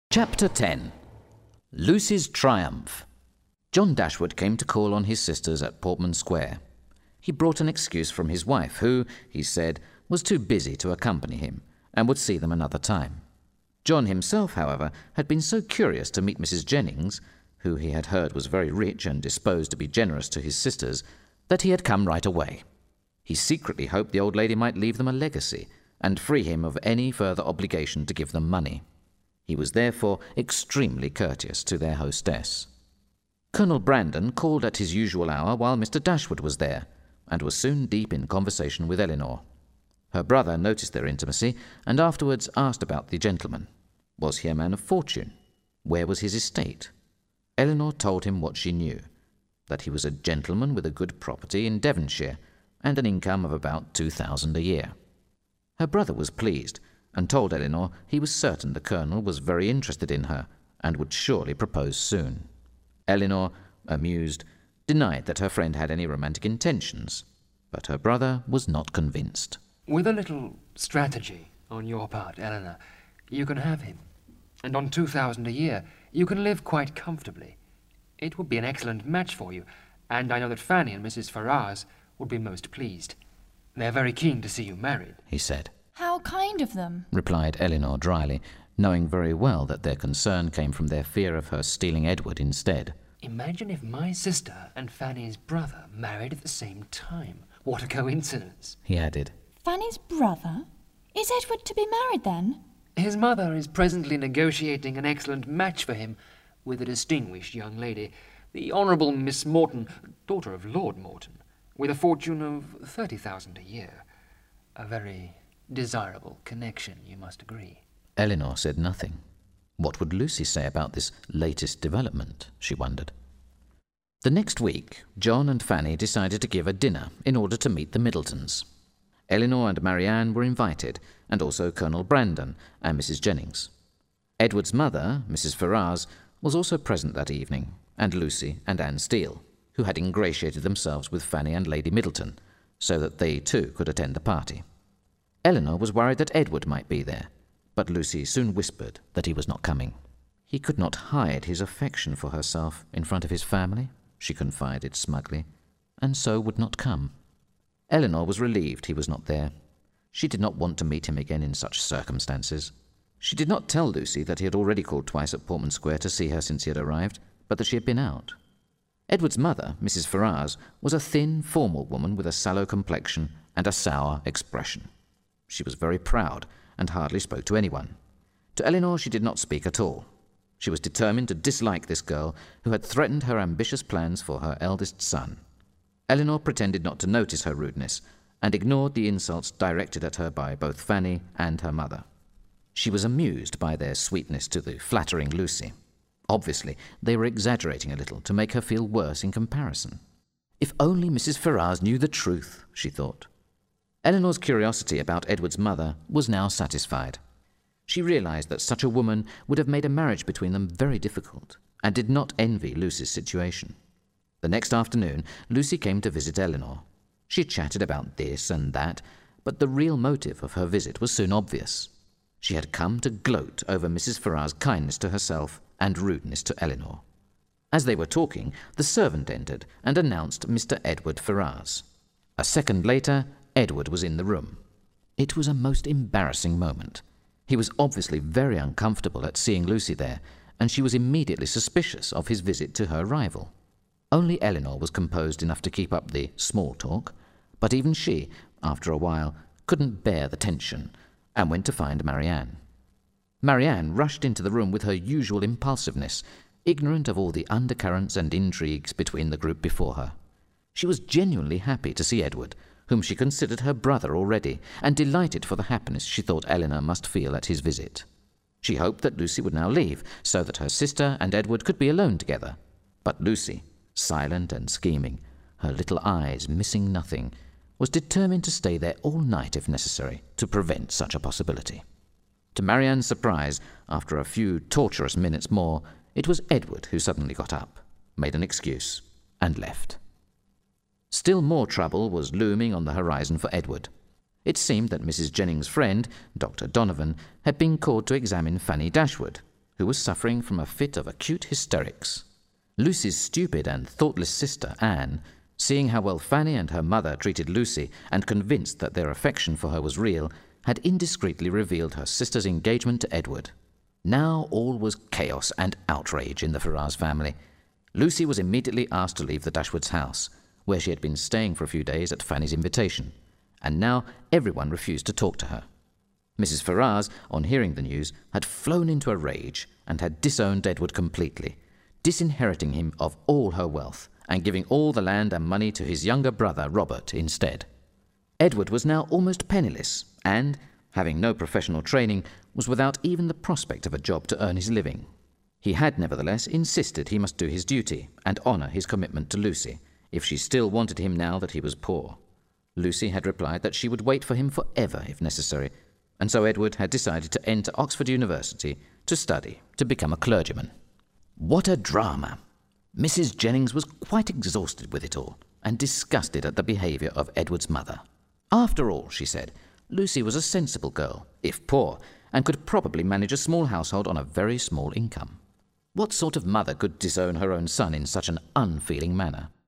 Chapter 10. Lucy's Triumph. John Dashwood came to call on his sisters at Portman Square. He brought an excuse from his wife, who, he said, was too busy to accompany him, and would see them another time. John himself, however, had been so curious to meet Mrs. Jennings, who he had heard was very rich and disposed to be generous to his sisters, that he had come right away. He secretly hoped the old lady might leave them a legacy, and free him of any further obligation to give them money. He was therefore extremely courteous to their hostess. Colonel Brandon called at his usual hour while Mr. Dashwood was there, and was soon deep in conversation with Elinor. Her brother noticed their intimacy, and afterwards asked about the gentleman. Was he a man of fortune? Where was his estate? Elinor told him what she knew, that he was a gentleman with a good property in Devonshire, and an income of about 2,000 a year. Her brother was pleased, and told Elinor he was certain the Colonel was very interested in her, and would surely propose soon. Elinor, amused, denied that her friend had any romantic intentions, but her brother was not convinced. With a little strategy on your part, Eleanor, you can have him, and on 2,000 a year you can live quite comfortably. It would be an excellent match for you, and I know that Fanny and Mrs. Ferrars would be most pleased. They are very keen to see you married, he said. How kind of them, replied Elinor dryly, knowing very well that their concern came from their fear of her stealing Edward instead. Imagine if my sister and Fanny's brother married at the same time. What a coincidence, he added. Fanny's brother? Is Edward to be married then? His mother is presently negotiating an excellent match for him with a distinguished young lady, the Honourable Miss Morton, daughter of Lord Morton, with a fortune of 30,000 a year. A very desirable connection, you must agree. Elinor said nothing. What would Lucy say about this latest development, she wondered. The next week, John and Fanny decided to give a dinner in order to meet the Middletons. Elinor and Marianne were invited, and also Colonel Brandon and Mrs. Jennings. Edward's mother, Mrs. Ferrars, was also present that evening, and Lucy and Anne Steele, who had ingratiated themselves with Fanny and Lady Middleton, so that they too could attend the party. Elinor was worried that Edward might be there, but Lucy soon whispered that he was not coming. He could not hide his affection for herself in front of his family, she confided smugly, and so would not come. Elinor was relieved he was not there. She did not want to meet him again in such circumstances. She did not tell Lucy that he had already called twice at Portman Square to see her since he had arrived, but that she had been out. Edward's mother, Mrs. Ferrars, was a thin, formal woman with a sallow complexion and a sour expression. She was very proud, and hardly spoke to anyone. To Elinor she did not speak at all. She was determined to dislike this girl who had threatened her ambitious plans for her eldest son. Elinor pretended not to notice her rudeness, and ignored the insults directed at her by both Fanny and her mother. She was amused by their sweetness to the flattering Lucy. Obviously, they were exaggerating a little to make her feel worse in comparison. If only Mrs. Ferrars knew the truth, she thought. Elinor's curiosity about Edward's mother was now satisfied. She realized that such a woman would have made a marriage between them very difficult, and did not envy Lucy's situation. The next afternoon, Lucy came to visit Elinor. She chatted about this and that, but the real motive of her visit was soon obvious. She had come to gloat over Mrs. Ferrars' kindness to herself and rudeness to Elinor. As they were talking, the servant entered and announced Mr. Edward Ferrars. A second later, Edward was in the room. It was a most embarrassing moment. He was obviously very uncomfortable at seeing Lucy there, and she was immediately suspicious of his visit to her rival. Only Elinor was composed enough to keep up the small talk, but even she, after a while, couldn't bear the tension, and went to find Marianne. Marianne rushed into the room with her usual impulsiveness, ignorant of all the undercurrents and intrigues between the group before her. She was genuinely happy to see Edward, whom she considered her brother already, and delighted for the happiness she thought Elinor must feel at his visit. She hoped that Lucy would now leave, so that her sister and Edward could be alone together. But Lucy, silent and scheming, her little eyes missing nothing, was determined to stay there all night if necessary, to prevent such a possibility. To Marianne's surprise, after a few torturous minutes more, it was Edward who suddenly got up, made an excuse, and left. Still more trouble was looming on the horizon for Edward. It seemed that Mrs. Jennings' friend, Dr. Donovan, had been called to examine Fanny Dashwood, who was suffering from a fit of acute hysterics. Lucy's stupid and thoughtless sister, Anne, seeing how well Fanny and her mother treated Lucy and convinced that their affection for her was real, had indiscreetly revealed her sister's engagement to Edward. Now all was chaos and outrage in the Ferrars family. Lucy was immediately asked to leave the Dashwoods' house, where she had been staying for a few days at Fanny's invitation, and now everyone refused to talk to her. Mrs. Ferrars, on hearing the news, had flown into a rage and had disowned Edward completely, disinheriting him of all her wealth and giving all the land and money to his younger brother Robert instead. Edward was now almost penniless and, having no professional training, was without even the prospect of a job to earn his living. He had nevertheless insisted he must do his duty and honour his commitment to Lucy, if she still wanted him now that he was poor. Lucy had replied that she would wait for him forever if necessary, and so Edward had decided to enter Oxford University to study, to become a clergyman. What a drama! Mrs. Jennings was quite exhausted with it all, and disgusted at the behaviour of Edward's mother. After all, she said, Lucy was a sensible girl, if poor, and could probably manage a small household on a very small income. What sort of mother could disown her own son in such an unfeeling manner?